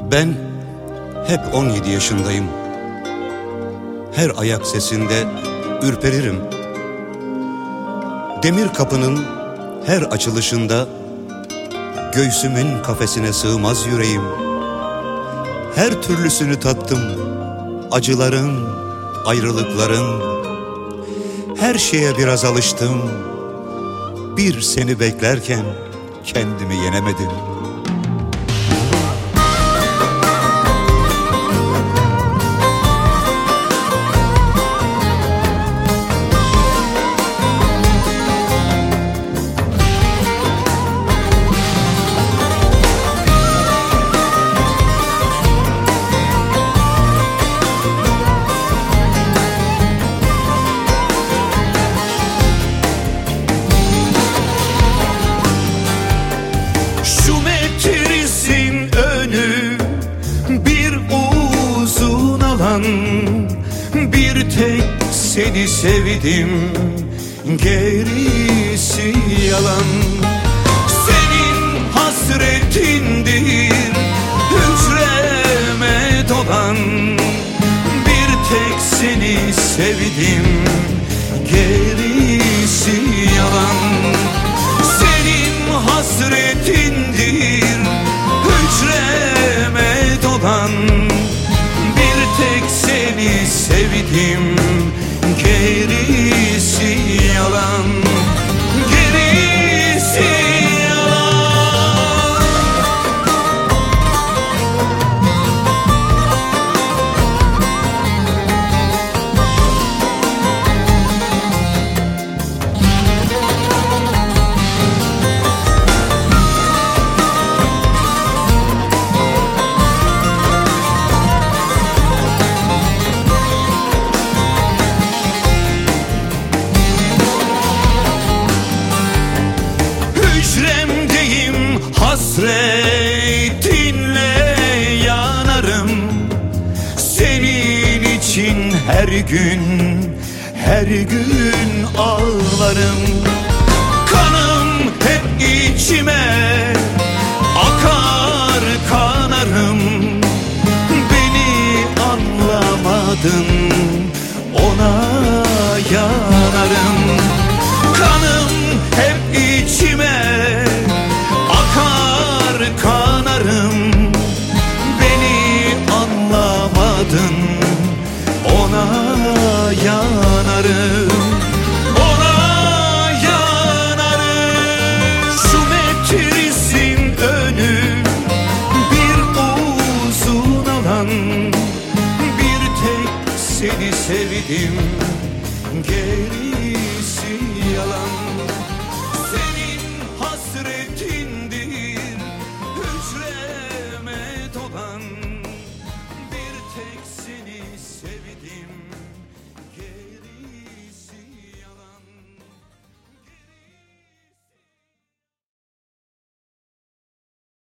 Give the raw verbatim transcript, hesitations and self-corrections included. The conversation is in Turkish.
Ben hep on yedi yaşındayım. Her ayak sesinde ürperirim. Demir kapının her açılışında göğsümün kafesine sığmaz yüreğim. Her türlüsünü tattım, acıların, ayrılıkların. Her şeye biraz alıştım. Bir seni beklerken kendimi yenemedim. Bir tek seni sevdim, gerisi yalan. Senin hasretindir hücreme dolan. Bir tek seni sevdim, gerisi yalan. Senin hasretindir hücreme dolan. Tek seni sevdim, gerisi yalan, gerisi yalan. Hasretinle yanarım. Senin için her gün, her gün ağlarım. Kanım hep içime akar, kanarım. Beni anlamadın, ona yanarım. Kanım hep içime kanarım, beni anlamadın, ona yanarım, ona yanarım. Şu metrizin önü bir uzun alan. Bir tek seni sevdim,